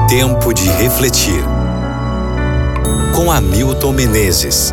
Tempo de refletir. Com Hamilton Menezes.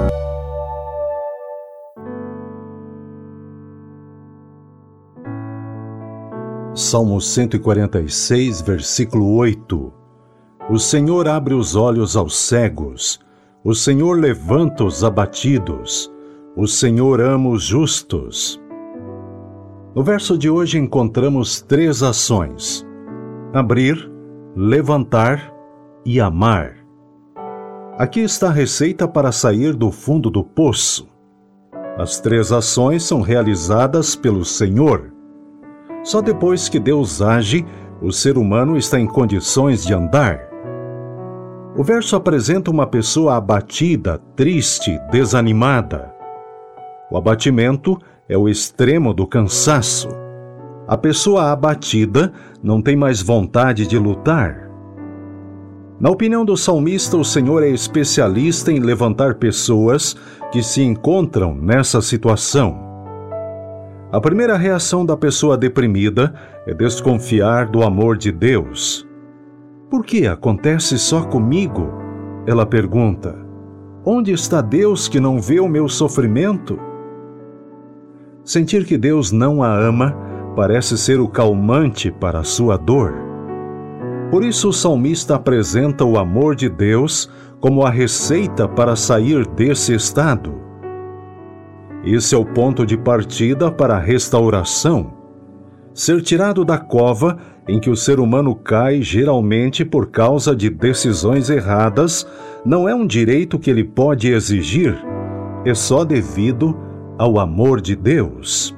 Salmo 146, versículo 8. O Senhor abre os olhos aos cegos, o Senhor levanta os abatidos, o Senhor ama os justos. No verso de hoje encontramos 3 ações: abrir, levantar e amar. Aqui está a receita para sair do fundo do poço. As 3 ações são realizadas pelo Senhor. Só depois que Deus age, o ser humano está em condições de andar. O verso apresenta uma pessoa abatida, triste, desanimada. O abatimento é o extremo do cansaço. A pessoa abatida não tem mais vontade de lutar. Na opinião do salmista, o Senhor é especialista em levantar pessoas que se encontram nessa situação. A primeira reação da pessoa deprimida é desconfiar do amor de Deus. Por que acontece só comigo? Ela pergunta. Onde está Deus que não vê o meu sofrimento? Sentir que Deus não a ama parece ser o calmante para a sua dor. Por isso o salmista apresenta o amor de Deus como a receita para sair desse estado. Esse é o ponto de partida para a restauração. Ser tirado da cova em que o ser humano cai geralmente por causa de decisões erradas não é um direito que ele pode exigir, é só devido ao amor de Deus.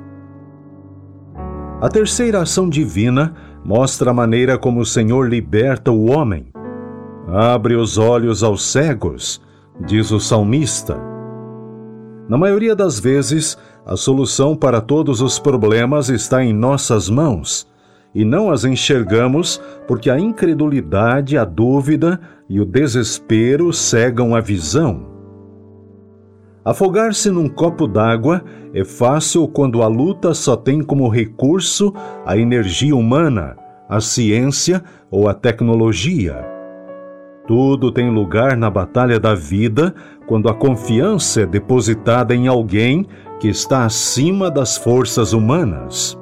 A terceira ação divina mostra a maneira como o Senhor liberta o homem. Abre os olhos aos cegos, diz o salmista. Na maioria das vezes, a solução para todos os problemas está em nossas mãos, e não as enxergamos porque a incredulidade, a dúvida e o desespero cegam a visão. Afogar-se num copo d'água é fácil quando a luta só tem como recurso a energia humana, a ciência ou a tecnologia. Tudo tem lugar na batalha da vida quando a confiança é depositada em alguém que está acima das forças humanas.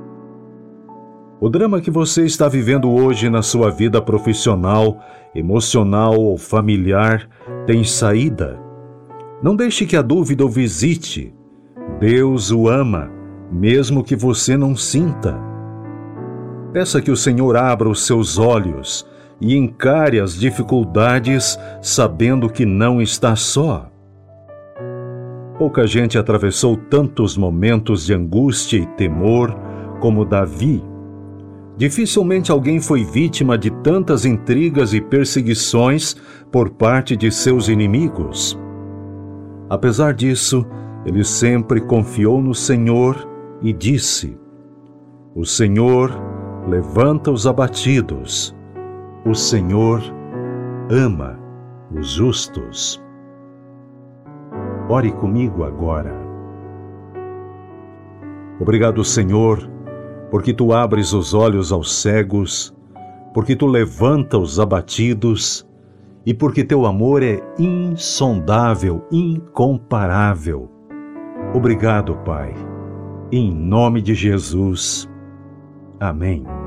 O drama que você está vivendo hoje na sua vida profissional, emocional ou familiar tem saída. Não deixe que a dúvida o visite. Deus o ama, mesmo que você não sinta. Peça que o Senhor abra os seus olhos e encare as dificuldades sabendo que não está só. Pouca gente atravessou tantos momentos de angústia e temor como Davi. Dificilmente alguém foi vítima de tantas intrigas e perseguições por parte de seus inimigos. Apesar disso, ele sempre confiou no Senhor e disse: O Senhor levanta os abatidos, o Senhor ama os justos. Ore comigo agora. Obrigado, Senhor, porque Tu abres os olhos aos cegos, porque Tu levanta os abatidos e porque Teu amor é insondável, incomparável. Obrigado, Pai. Em nome de Jesus. Amém.